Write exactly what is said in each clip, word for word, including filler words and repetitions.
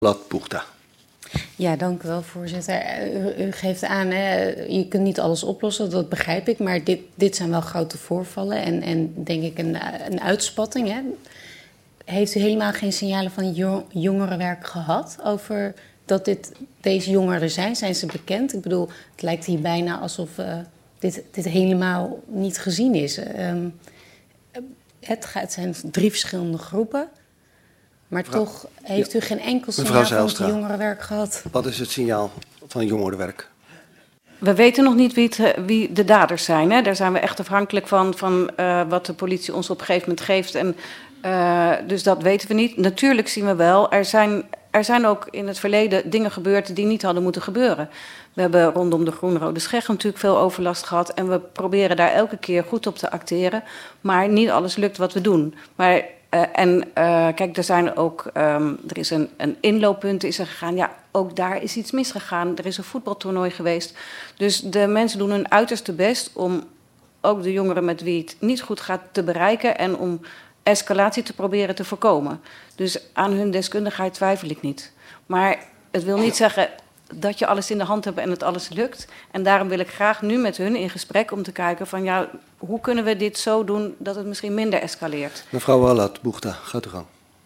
Latboegta. Ja, dank u wel, voorzitter. U, u geeft aan, hè, je kunt niet alles oplossen, dat begrijp ik. Maar dit, dit zijn wel grote voorvallen en, en denk ik een, een uitspatting. Hè. Heeft u helemaal geen signalen van jongerenwerk gehad over dat dit, deze jongeren er zijn? Zijn ze bekend? Ik bedoel, het lijkt hier bijna alsof uh, dit, dit helemaal niet gezien is. Um, het, gaat, het zijn drie verschillende groepen. Maar mevrouw, toch heeft u ja, geen enkel signaal van het jongerenwerk gehad. Wat is het signaal van jongerenwerk? We weten nog niet wie, het, wie de daders zijn. Hè? Daar zijn we echt afhankelijk van, van uh, wat de politie ons op een gegeven moment geeft. En, uh, dus dat weten we niet. Natuurlijk zien we wel, er zijn, er zijn ook in het verleden dingen gebeurd die niet hadden moeten gebeuren. We hebben rondom de Groenrode Scheg natuurlijk veel overlast gehad. En we proberen daar elke keer goed op te acteren. Maar niet alles lukt wat we doen. Maar... Uh, en uh, kijk, er zijn ook, um, er is een, een inlooppunt is er gegaan. Ja, ook daar is iets misgegaan. Er is een voetbaltoernooi geweest. Dus de mensen doen hun uiterste best om ook de jongeren met wie het niet goed gaat te bereiken en om escalatie te proberen te voorkomen. Dus aan hun deskundigheid twijfel ik niet. Maar het wil niet zeggen dat je alles in de hand hebt en het alles lukt. En daarom wil ik graag nu met hun in gesprek om te kijken van ja, hoe kunnen we dit zo doen dat het misschien minder escaleert. Mevrouw Latboegta, gaat u gang.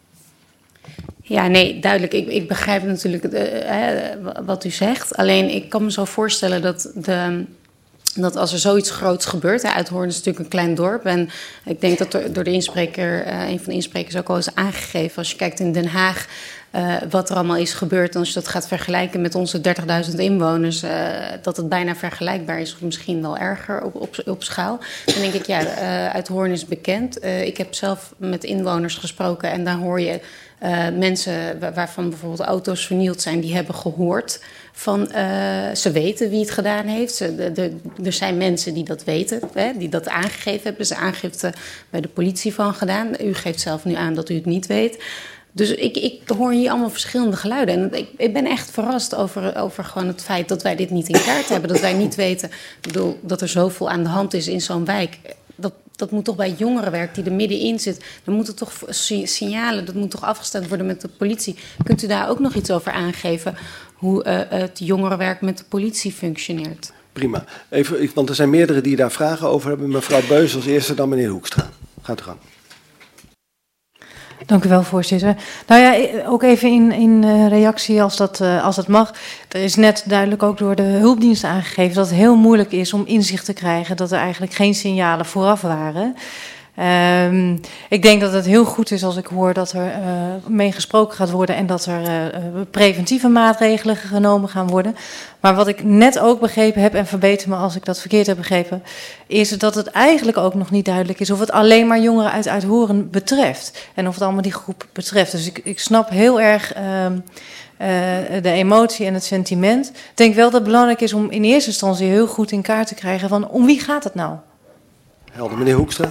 Ja, nee, duidelijk. Ik, ik begrijp natuurlijk uh, hè, wat u zegt. Alleen ik kan me zo voorstellen dat, de, dat als er zoiets groots gebeurt... Hè, Uithoorn is natuurlijk een klein dorp. En ik denk dat er, door de inspreker, uh, een van de insprekers ook al is aangegeven... als je kijkt in Den Haag... Uh, wat er allemaal is gebeurd. En als je dat gaat vergelijken met onze dertigduizend inwoners... Uh, dat het bijna vergelijkbaar is of misschien wel erger op, op, op schaal. Dan denk ik, ja, uh, Uithoorn is bekend. Uh, ik heb zelf met inwoners gesproken en daar hoor je... Uh, mensen waarvan bijvoorbeeld auto's vernield zijn... die hebben gehoord van... Uh, ze weten wie het gedaan heeft. Ze, de, de, er zijn mensen die dat weten, hè, die dat aangegeven hebben. Ze hebben aangifte bij de politie van gedaan. U geeft zelf nu aan dat u het niet weet... Dus ik, ik hoor hier allemaal verschillende geluiden. En ik, ik ben echt verrast over, over gewoon het feit dat wij dit niet in kaart hebben. Dat wij niet weten, ik bedoel, dat er zoveel aan de hand is in zo'n wijk. Dat, dat moet toch bij jongerenwerk die er middenin zit. Dan moeten toch signalen, dat moet toch afgestemd worden met de politie. Kunt u daar ook nog iets over aangeven? Hoe uh, het jongerenwerk met de politie functioneert? Prima. Even, want er zijn meerdere die daar vragen over hebben. Mevrouw Beus als eerste, dan meneer Hoekstra. Gaat u gang. Dank u wel, voorzitter. Nou ja, ook even in, in reactie als dat, als dat mag. Er is net duidelijk ook door de hulpdiensten aangegeven dat het heel moeilijk is om inzicht te krijgen dat er eigenlijk geen signalen vooraf waren. Um, ik denk dat het heel goed is als ik hoor dat er uh, mee gesproken gaat worden en dat er uh, preventieve maatregelen genomen gaan worden. Maar wat ik net ook begrepen heb, en verbeter me als ik dat verkeerd heb begrepen, is dat het eigenlijk ook nog niet duidelijk is of het alleen maar jongeren uit Uithoorn betreft. En of het allemaal die groep betreft. Dus ik, ik snap heel erg uh, uh, de emotie en het sentiment. Ik denk wel dat het belangrijk is om in eerste instantie heel goed in kaart te krijgen van om wie gaat het nou? Helder, meneer Hoekstra.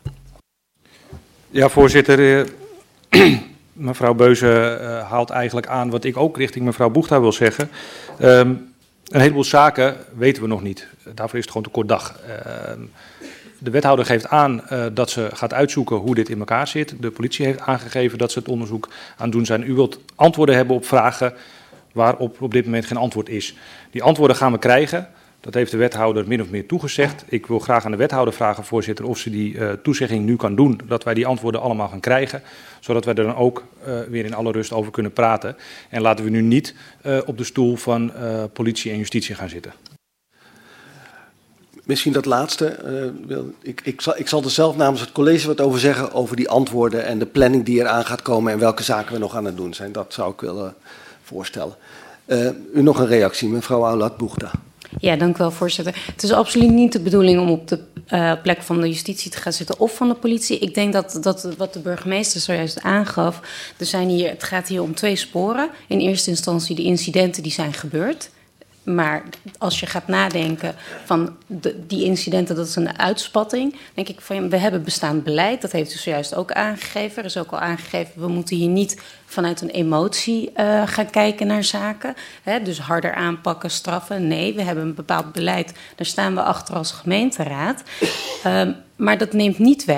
Ja, voorzitter. Uh, mevrouw Beuze uh, haalt eigenlijk aan wat ik ook richting mevrouw Boegta wil zeggen. Um, een heleboel zaken weten we nog niet. Daarvoor is het gewoon te kort dag. Uh, de wethouder geeft aan uh, dat ze gaat uitzoeken hoe dit in elkaar zit. De politie heeft aangegeven dat ze het onderzoek aan het doen zijn. U wilt antwoorden hebben op vragen waarop op dit moment geen antwoord is. Die antwoorden gaan we krijgen. Dat heeft de wethouder min of meer toegezegd. Ik wil graag aan de wethouder vragen, voorzitter, of ze die uh, toezegging nu kan doen. Dat wij die antwoorden allemaal gaan krijgen. Zodat wij er dan ook uh, weer in alle rust over kunnen praten. En laten we nu niet uh, op de stoel van uh, politie en justitie gaan zitten. Misschien dat laatste. Uh, wil, ik, ik, zal, ik zal er zelf namens het college wat over zeggen. Over die antwoorden en de planning die eraan gaat komen. En welke zaken we nog aan het doen zijn. Dat zou ik willen voorstellen. Uh, u nog een reactie, mevrouw Latboegta. Ja, dank u wel, voorzitter. Het is absoluut niet de bedoeling om op de uh, plek van de justitie te gaan zitten of van de politie. Ik denk dat, dat wat de burgemeester zojuist aangaf, er zijn hier, het gaat hier om twee sporen. In eerste instantie de incidenten die zijn gebeurd. Maar als je gaat nadenken van de, die incidenten, dat is een uitspatting. Denk ik van, we hebben bestaand beleid, dat heeft u zojuist ook aangegeven. Er is ook al aangegeven, we moeten hier niet vanuit een emotie uh, gaan kijken naar zaken. Hè, dus harder aanpakken, straffen. Nee, we hebben een bepaald beleid, daar staan we achter als gemeenteraad. Um, maar dat neemt niet weg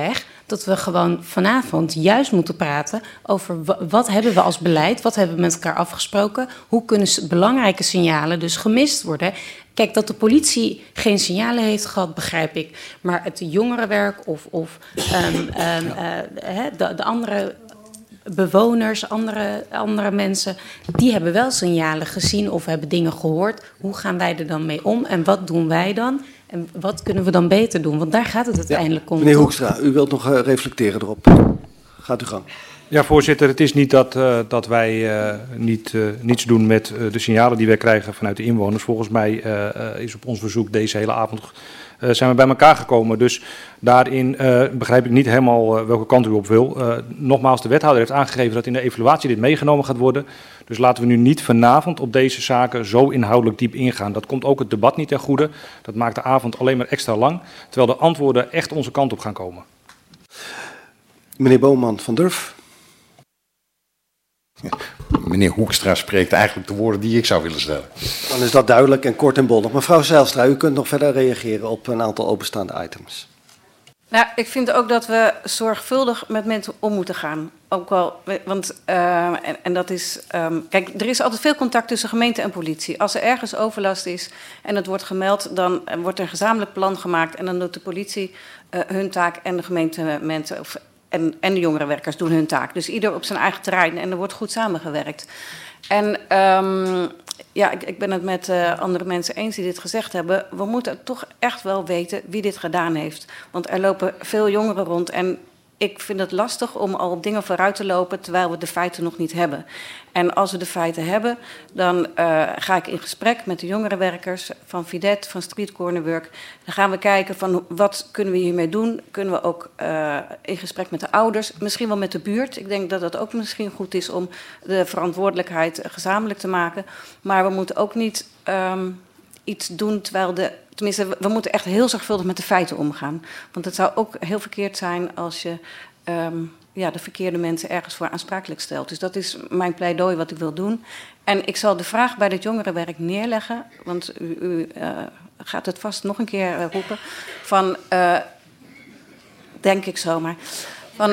dat we gewoon vanavond juist moeten praten over w- wat hebben we als beleid, wat hebben we met elkaar afgesproken, hoe kunnen belangrijke signalen dus gemist worden. Kijk, dat de politie geen signalen heeft gehad, begrijp ik. Maar het jongerenwerk of, of um, um, uh, de, de andere bewoners, andere, andere mensen, die hebben wel signalen gezien of hebben dingen gehoord. Hoe gaan wij er dan mee om en wat doen wij dan? En wat kunnen we dan beter doen? Want daar gaat het uiteindelijk ja, om. Meneer Hoekstra, u wilt nog uh, reflecteren erop. Gaat uw gang. Ja, voorzitter, het is niet dat, uh, dat wij uh, niet, uh, niets doen met uh, de signalen die wij krijgen vanuit de inwoners. Volgens mij uh, uh, is op ons verzoek deze hele avond uh, zijn we bij elkaar gekomen. Dus daarin uh, begrijp ik niet helemaal uh, welke kant u op wil. Uh, nogmaals, de wethouder heeft aangegeven dat in de evaluatie dit meegenomen gaat worden. Dus laten we nu niet vanavond op deze zaken zo inhoudelijk diep ingaan. Dat komt ook het debat niet ten goede. Dat maakt de avond alleen maar extra lang. Terwijl de antwoorden echt onze kant op gaan komen. Meneer Boonman van Durf. Ja, meneer Hoekstra spreekt eigenlijk de woorden die ik zou willen stellen. Dan is dat duidelijk en kort en bondig. Mevrouw Zijlstra, u kunt nog verder reageren op een aantal openstaande items. Nou, ik vind ook dat we zorgvuldig met mensen om moeten gaan. Ook wel, want, uh, en, en dat is, um, kijk, er is altijd veel contact tussen gemeente en politie. Als er ergens overlast is en het wordt gemeld, dan wordt er een gezamenlijk plan gemaakt en dan doet de politie uh, hun taak en de gemeente mensen, of En, en de jongerenwerkers doen hun taak. Dus ieder op zijn eigen terrein en er wordt goed samengewerkt. En um, ja, ik, ik ben het met uh, andere mensen eens die dit gezegd hebben. We moeten toch echt wel weten wie dit gedaan heeft. Want er lopen veel jongeren rond en ik vind het lastig om al op dingen vooruit te lopen terwijl we de feiten nog niet hebben. En als we de feiten hebben, dan uh, ga ik in gesprek met de jongerenwerkers van Fidet, van Street Corner Work. Dan gaan we kijken van wat kunnen we hiermee doen. Kunnen we ook uh, in gesprek met de ouders, misschien wel met de buurt. Ik denk dat het ook misschien goed is om de verantwoordelijkheid gezamenlijk te maken. Maar we moeten ook niet um, iets doen terwijl de... Tenminste, we moeten echt heel zorgvuldig met de feiten omgaan. Want het zou ook heel verkeerd zijn als je um, ja, de verkeerde mensen ergens voor aansprakelijk stelt. Dus dat is mijn pleidooi wat ik wil doen. En ik zal de vraag bij het jongerenwerk neerleggen, want u, u uh, gaat het vast nog een keer uh, roepen. Van, uh, denk ik zomaar, van...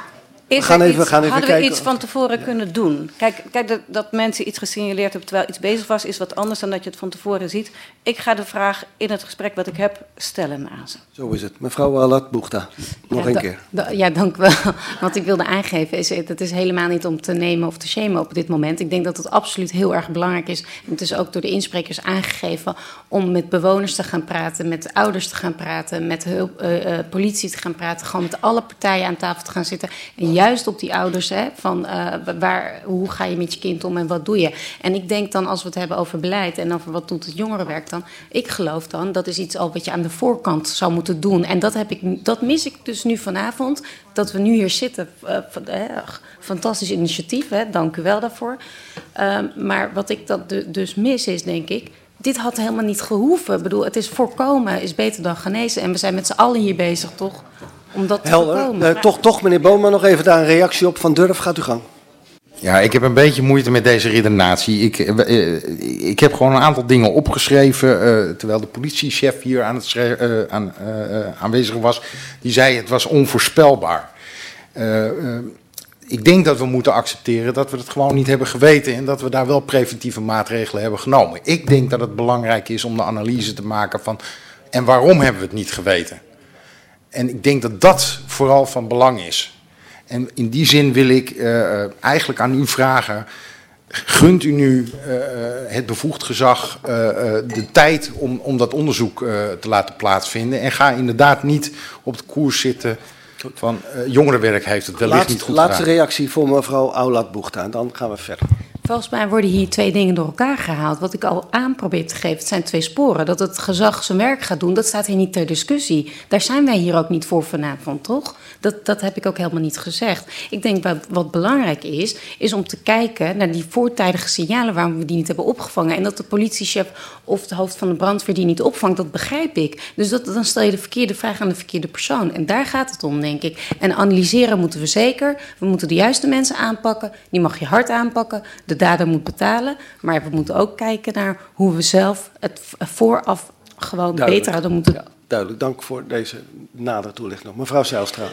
Is we gaan even, iets, we gaan even hadden kijken. we iets van tevoren ja. kunnen doen? Kijk, kijk dat, dat mensen iets gesignaleerd hebben terwijl iets bezig was, is wat anders dan dat je het van tevoren ziet. Ik ga de vraag in het gesprek wat ik heb stellen aan ze. Zo is het. Mevrouw Alat Boegta, nog ja, een da, keer. Da, ja, dank u wel. Wat ik wilde aangeven is, het is helemaal niet om te nemen of te shamen op dit moment. Ik denk dat het absoluut heel erg belangrijk is. En het is ook door de insprekers aangegeven om met bewoners te gaan praten, met ouders te gaan praten, met hulp, uh, uh, politie te gaan praten, gewoon met alle partijen aan tafel te gaan zitten. En juist op die ouders, hè, van uh, waar, hoe ga je met je kind om en wat doe je? En ik denk dan, als we het hebben over beleid en over wat doet het jongerenwerk dan, ik geloof dan, dat is iets al wat je aan de voorkant zou moeten doen. En dat, heb ik, dat mis ik dus nu vanavond, dat we nu hier zitten. Uh, fantastisch initiatief, hè, dank u wel daarvoor. Uh, maar wat ik dat de, dus mis is, denk ik, dit had helemaal niet gehoeven. Ik bedoel, het is voorkomen is beter dan genezen. En we zijn met z'n allen hier bezig, toch? Om dat te Helder. voorkomen. Uh, toch, toch, meneer Boonman, nog even daar een reactie op van Durf. Gaat u gang. Ja, ik heb een beetje moeite met deze redenatie. Ik, uh, ik heb gewoon een aantal dingen opgeschreven, uh, terwijl de politiechef hier aan het schrijven, uh, aan, uh, aanwezig was. Die zei het was onvoorspelbaar. Uh, uh, ik denk dat we moeten accepteren dat we het gewoon niet hebben geweten en dat we daar wel preventieve maatregelen hebben genomen. Ik denk dat het belangrijk is om de analyse te maken van en waarom hebben we het niet geweten. En ik denk dat dat vooral van belang is. En in die zin wil ik uh, eigenlijk aan u vragen, gunt u nu uh, het bevoegd gezag uh, uh, de tijd om, om dat onderzoek uh, te laten plaatsvinden en ga inderdaad niet op de koers zitten van uh, jongerenwerk heeft het wellicht Laatst, niet goed Laatste gedaan. reactie voor mevrouw Alat Boegta en dan gaan we verder. Volgens mij worden hier twee dingen door elkaar gehaald. Wat ik al aan probeer te geven, het zijn twee sporen. Dat het gezag zijn werk gaat doen, dat staat hier niet ter discussie. Daar zijn wij hier ook niet voor vanavond, toch? Dat, dat heb ik ook helemaal niet gezegd. Ik denk wat, wat belangrijk is, is om te kijken naar die voortijdige signalen waarom we die niet hebben opgevangen. En dat de politiechef of de hoofd van de brandweer die niet opvangt, dat begrijp ik. Dus dat, dan stel je de verkeerde vraag aan de verkeerde persoon. En daar gaat het om, denk ik. En analyseren moeten we zeker. We moeten de juiste mensen aanpakken. Die mag je hard aanpakken. De dader moet betalen. Maar we moeten ook kijken naar hoe we zelf het vooraf gewoon duidelijk. beter hadden moeten. Ja, duidelijk. Dank voor deze nadere toelichting. Mevrouw Zijlstra.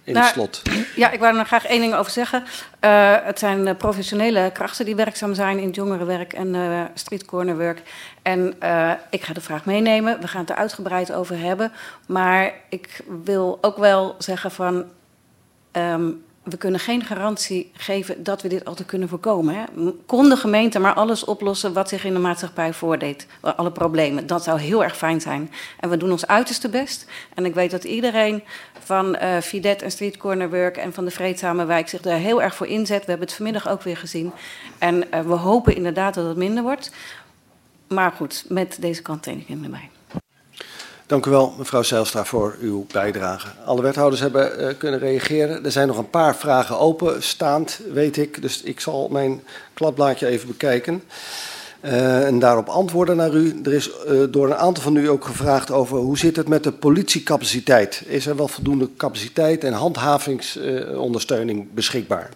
in nou, het slot. Ja, ik wou er nog graag één ding over zeggen. Uh, het zijn uh, professionele krachten die werkzaam zijn in het jongerenwerk en uh, street corner work. En uh, ik ga de vraag meenemen. We gaan het er uitgebreid over hebben. Maar ik wil ook wel zeggen van... Um, we kunnen geen garantie geven dat we dit altijd kunnen voorkomen. Hè? Kon de gemeente maar alles oplossen wat zich in de maatschappij voordeed. Alle problemen. Dat zou heel erg fijn zijn. En we doen ons uiterste best. En ik weet dat iedereen van uh, Fidet en Street Corner Work en van de Vreedzame Wijk zich daar heel erg voor inzet. We hebben het vanmiddag ook weer gezien. En uh, we hopen inderdaad dat het minder wordt. Maar goed, met deze kanttekening erbij. Dank u wel, mevrouw Zijlstra, voor uw bijdrage. Alle wethouders hebben uh, kunnen reageren. Er zijn nog een paar vragen openstaand, weet ik. Dus ik zal mijn kladblaadje even bekijken. Uh, en daarop antwoorden naar u. Er is uh, door een aantal van u ook gevraagd over hoe zit het met de politiecapaciteit. Is er wel voldoende capaciteit en handhavingsondersteuning uh, beschikbaar?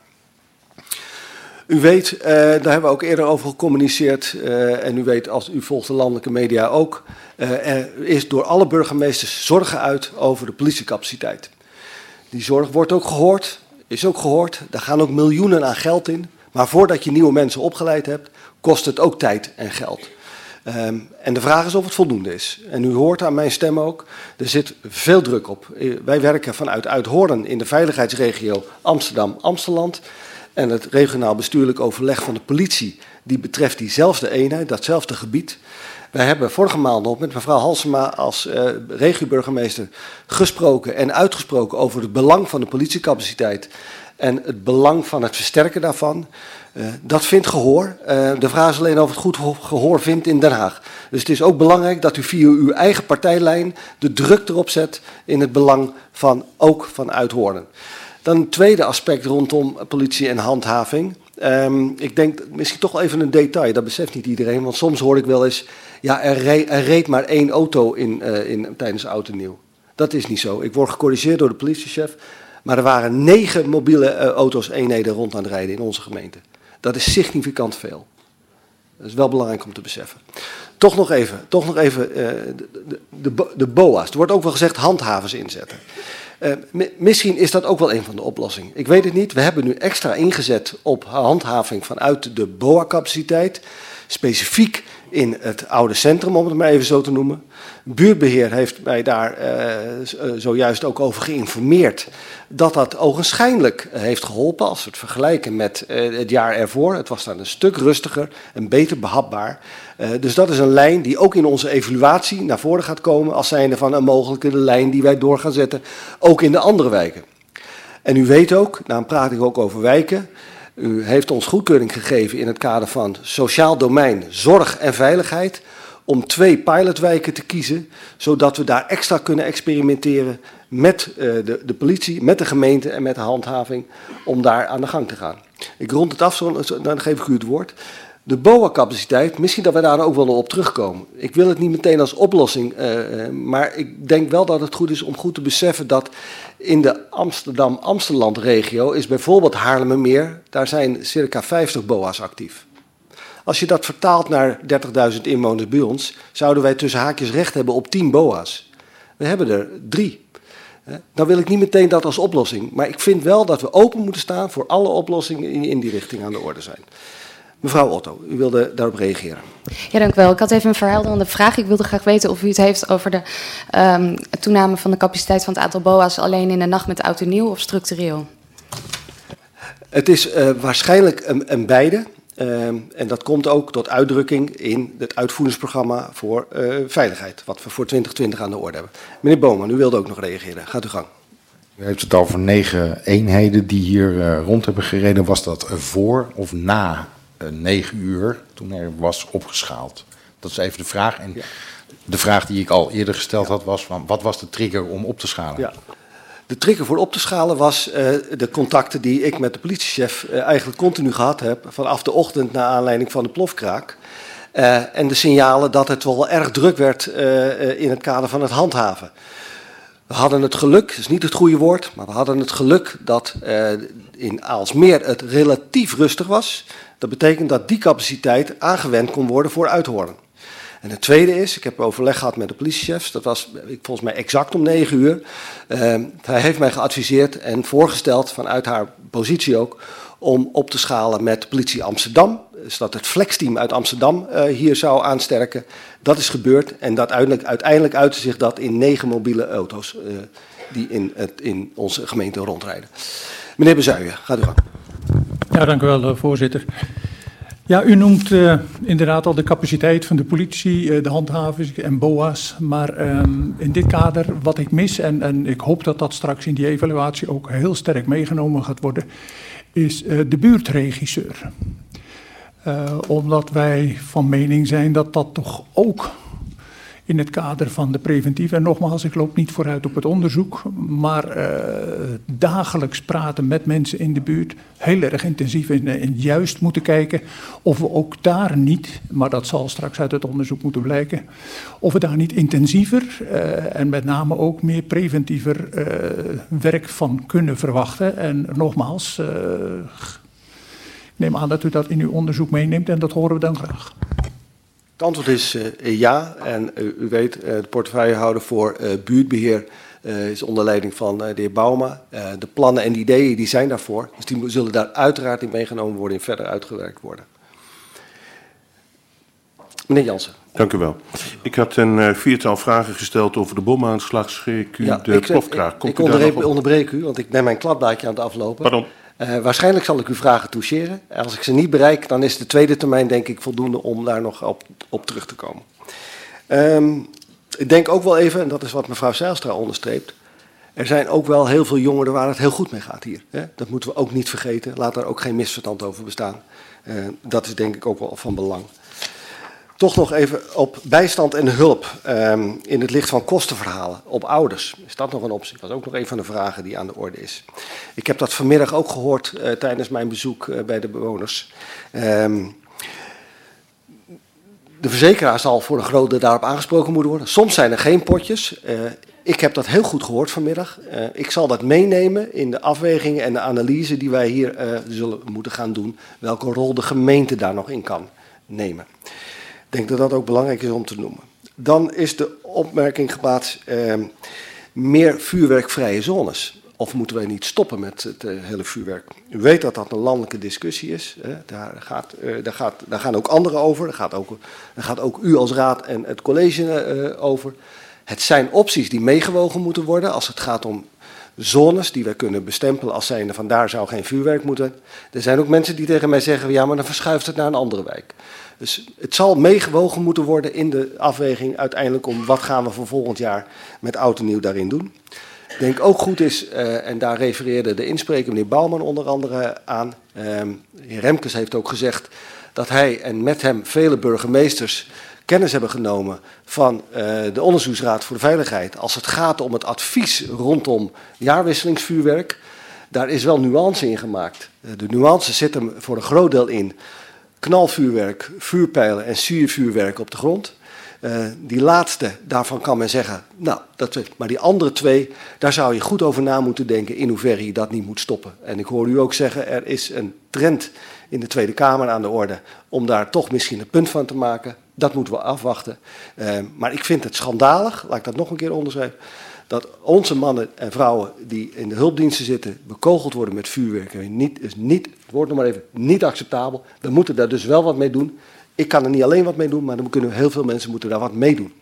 U weet, uh, daar hebben we ook eerder over gecommuniceerd. Uh, en u weet, als u volgt de landelijke media ook... Uh, er is door alle burgemeesters zorg geuit over de politiecapaciteit. Die zorg wordt ook gehoord, is ook gehoord. Daar gaan ook miljoenen aan geld in. Maar voordat je nieuwe mensen opgeleid hebt, kost het ook tijd en geld. Um, en de vraag is of het voldoende is. En u hoort aan mijn stem ook, er zit veel druk op. Uh, wij werken vanuit Uithoorn in de veiligheidsregio Amsterdam-Amsteland. En het regionaal bestuurlijk overleg van de politie, die betreft diezelfde eenheid, datzelfde gebied. Wij hebben vorige maand nog met mevrouw Halsema als uh, regioburgemeester gesproken en uitgesproken over het belang van de politiecapaciteit en het belang van het versterken daarvan. Uh, dat vindt gehoor. Uh, de vraag is alleen of het goed gehoor vindt in Den Haag. Dus het is ook belangrijk dat u via uw eigen partijlijn de druk erop zet in het belang van ook van Uithoorn. Dan een tweede aspect rondom politie en handhaving. Um, ik denk misschien toch wel even een detail, dat beseft niet iedereen. Want soms hoor ik wel eens, ja, er, re er reed maar één auto in, uh, in, tijdens Oud en Nieuw. Dat is niet zo. Ik word gecorrigeerd door de politiechef. Maar er waren negen mobiele uh, auto's, eenheden rond aan het rijden in onze gemeente. Dat is significant veel. Dat is wel belangrijk om te beseffen. Toch nog even, toch nog even uh, de, de, de, de B O A's. Er wordt ook wel gezegd handhavers inzetten. Uh, misschien is dat ook wel een van de oplossingen. Ik weet het niet. We hebben nu extra ingezet op handhaving vanuit de B O A-capaciteit. Specifiek in het oude centrum, om het maar even zo te noemen. Buurtbeheer heeft mij daar uh, zojuist ook over geïnformeerd dat dat ogenschijnlijk heeft geholpen als we het vergelijken met uh, het jaar ervoor. Het was dan een stuk rustiger en beter behapbaar. Uh, dus dat is een lijn die ook in onze evaluatie naar voren gaat komen als zijnde van een mogelijke lijn die wij door gaan zetten, ook in de andere wijken. En u weet ook, daarom praat ik ook over wijken, u heeft ons goedkeuring gegeven in het kader van sociaal domein, zorg en veiligheid, om twee pilotwijken te kiezen, zodat we daar extra kunnen experimenteren met uh, de, de politie, met de gemeente en met de handhaving, om daar aan de gang te gaan. Ik rond het af, zo, dan geef ik u het woord. De B O A-capaciteit, misschien dat we daar ook wel op terugkomen. Ik wil het niet meteen als oplossing, uh, maar ik denk wel dat het goed is om goed te beseffen dat in de Amsterdam-Amsteland-regio is bijvoorbeeld Haarlemmermeer, daar zijn circa vijftig B O A's actief. Als je dat vertaalt naar dertigduizend inwoners bij ons, zouden wij tussen haakjes recht hebben op tien B O A's. We hebben er drie. Dan wil ik niet meteen dat als oplossing, maar ik vind wel dat we open moeten staan voor alle oplossingen die in die richting aan de orde zijn. Mevrouw Otto, u wilde daarop reageren. Ja, dank u wel. Ik had even een verhelderende vraag. Ik wilde graag weten of u het heeft over de um, toename van de capaciteit van het aantal B O A's alleen in de nacht met oud en nieuw of structureel? Het is uh, waarschijnlijk een, een beide. Uh, en dat komt ook tot uitdrukking in het uitvoeringsprogramma voor uh, veiligheid, wat we voor twintig twintig aan de orde hebben. Meneer Boman, u wilde ook nog reageren. Gaat uw gang. U heeft het over negen eenheden die hier uh, rond hebben gereden. Was dat voor of na uh, negen uur toen er was opgeschaald? Dat is even de vraag. En ja. De vraag die ik al eerder gesteld had was van wat was de trigger om op te schalen? Ja. De trigger voor op te schalen was uh, de contacten die ik met de politiechef uh, eigenlijk continu gehad heb vanaf de ochtend naar aanleiding van de plofkraak. Uh, en de signalen dat het wel erg druk werd uh, uh, in het kader van het handhaven. We hadden het geluk, dat is niet het goede woord, maar we hadden het geluk dat uh, in Aalsmeer het relatief rustig was. Dat betekent dat die capaciteit aangewend kon worden voor Uithoorn. En het tweede is, ik heb overleg gehad met de politiechefs, dat was volgens mij exact om negen uur. Uh, hij heeft mij geadviseerd en voorgesteld, vanuit haar positie ook, om op te schalen met politie Amsterdam. Dus dat het flexteam uit Amsterdam uh, hier zou aansterken. Dat is gebeurd en dat uiteindelijk, uiteindelijk uitte zich dat in negen mobiele auto's uh, die in, het, in onze gemeente rondrijden. Meneer Bezuijen, gaat u gang. Ja, dank u wel, voorzitter. Ja, u noemt uh, inderdaad al de capaciteit van de politie, uh, de handhavers en B O A's. Maar um, in dit kader, wat ik mis, en, en ik hoop dat dat straks in die evaluatie ook heel sterk meegenomen gaat worden, is uh, de buurtregisseur. Uh, omdat wij van mening zijn dat dat toch ook in het kader van de preventieve, en nogmaals, ik loop niet vooruit op het onderzoek, maar uh, dagelijks praten met mensen in de buurt, heel erg intensief en, en juist moeten kijken of we ook daar niet, maar dat zal straks uit het onderzoek moeten blijken, of we daar niet intensiever uh, en met name ook meer preventiever uh, werk van kunnen verwachten. En nogmaals, uh, ik neem aan dat u dat in uw onderzoek meeneemt en dat horen we dan graag. Het antwoord is uh, ja, en uh, u weet, uh, de portefeuillehouder voor uh, buurtbeheer uh, is onder leiding van uh, de heer Bouma. Uh, de plannen en de ideeën die zijn daarvoor, dus die zullen daar uiteraard in meegenomen worden en verder uitgewerkt worden. Meneer Jansen. Dank u wel. Ik had een uh, viertal vragen gesteld over de bomaanslag. Schreef u ja, de ik, plofkraag? Ik, ik onderbreek, onderbreek u, want ik ben mijn kladblaadje aan het aflopen. Pardon? Uh, waarschijnlijk zal ik uw vragen toucheren. Als ik ze niet bereik, dan is de tweede termijn denk ik voldoende om daar nog op, op terug te komen. Um, ik denk ook wel even, en dat is wat mevrouw Zijlstra onderstreept, er zijn ook wel heel veel jongeren waar het heel goed mee gaat hier. Hè? Dat moeten we ook niet vergeten. Laat daar ook geen misverstand over bestaan. Uh, dat is denk ik ook wel van belang. Toch nog even op bijstand en hulp um, in het licht van kostenverhalen op ouders. Is dat nog een optie? Dat is ook nog een van de vragen die aan de orde is. Ik heb dat vanmiddag ook gehoord uh, tijdens mijn bezoek uh, bij de bewoners. Um, de verzekeraar zal voor een groot deel daarop aangesproken moeten worden. Soms zijn er geen potjes. Uh, ik heb dat heel goed gehoord vanmiddag. Uh, ik zal dat meenemen in de afwegingen en de analyse die wij hier uh, zullen moeten gaan doen. Welke rol de gemeente daar nog in kan nemen. Ik denk dat dat ook belangrijk is om te noemen. Dan is de opmerking geplaatst, eh, meer vuurwerkvrije zones. Of moeten wij niet stoppen met het uh, hele vuurwerk? U weet dat dat een landelijke discussie is. Hè? Daar, gaat, uh, daar, gaat, daar gaan ook anderen over. Daar gaat ook, daar gaat ook u als raad en het college uh, over. Het zijn opties die meegewogen moeten worden als het gaat om zones die wij kunnen bestempelen als zijnde van daar zou geen vuurwerk moeten. Er zijn ook mensen die tegen mij zeggen, ja, maar dan verschuift het naar een andere wijk. Dus het zal meegewogen moeten worden in de afweging uiteindelijk om wat gaan we voor volgend jaar met oud en nieuw daarin doen. Ik denk ook goed is, uh, en daar refereerde de inspreker meneer Bouwman onder andere aan. Uh, de heer Remkes heeft ook gezegd dat hij en met hem vele burgemeesters kennis hebben genomen van uh, de Onderzoeksraad voor de Veiligheid. Als het gaat om het advies rondom jaarwisselingsvuurwerk, daar is wel nuance in gemaakt. Uh, de nuance zit hem voor een groot deel in knalvuurwerk, vuurpijlen en siervuurwerk op de grond. Uh, die laatste, daarvan kan men zeggen, nou, dat, maar die andere twee, daar zou je goed over na moeten denken in hoeverre je dat niet moet stoppen. En ik hoor u ook zeggen, er is een trend in de Tweede Kamer aan de orde om daar toch misschien een punt van te maken. Dat moeten we afwachten. Uh, maar ik vind het schandalig, laat ik dat nog een keer onderschrijven, dat onze mannen en vrouwen die in de hulpdiensten zitten bekogeld worden met vuurwerk. Niet, is niet, het woord nog maar even, niet acceptabel. We moeten daar dus wel wat mee doen. Ik kan er niet alleen wat mee doen, maar dan kunnen heel veel mensen moeten daar wat mee doen.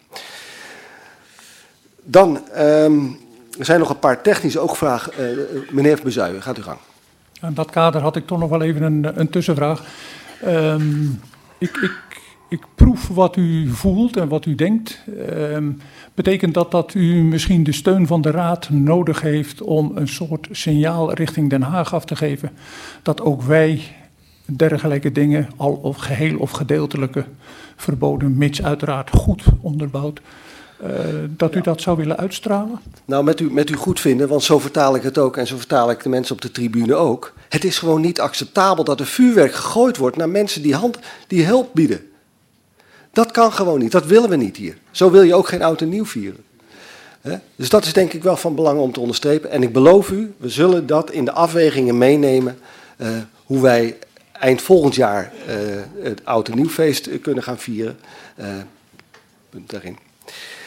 Dan, um, er zijn nog een paar technische ook vragen. Uh, meneer Bezuijen, gaat u gang. In dat kader had ik toch nog wel even een, een tussenvraag. Um, ik, ik, ik proef wat u voelt en wat u denkt. Um, betekent dat dat u misschien de steun van de Raad nodig heeft om een soort signaal richting Den Haag af te geven? Dat ook wij dergelijke dingen, al of geheel of gedeeltelijke verboden, mits uiteraard goed onderbouwd, uh, dat u ja. dat zou willen uitstralen? Nou, met u, met u goed vinden, want zo vertaal ik het ook en zo vertaal ik de mensen op de tribune ook. Het is gewoon niet acceptabel dat er vuurwerk gegooid wordt naar mensen die, hand, die hulp bieden. Dat kan gewoon niet, dat willen we niet hier. Zo wil je ook geen oud en nieuw vieren. He? Dus dat is denk ik wel van belang om te onderstrepen. En ik beloof u, we zullen dat in de afwegingen meenemen, uh, hoe wij eind volgend jaar uh, het oud en nieuwfeest uh, kunnen gaan vieren. Uh, punt daarin.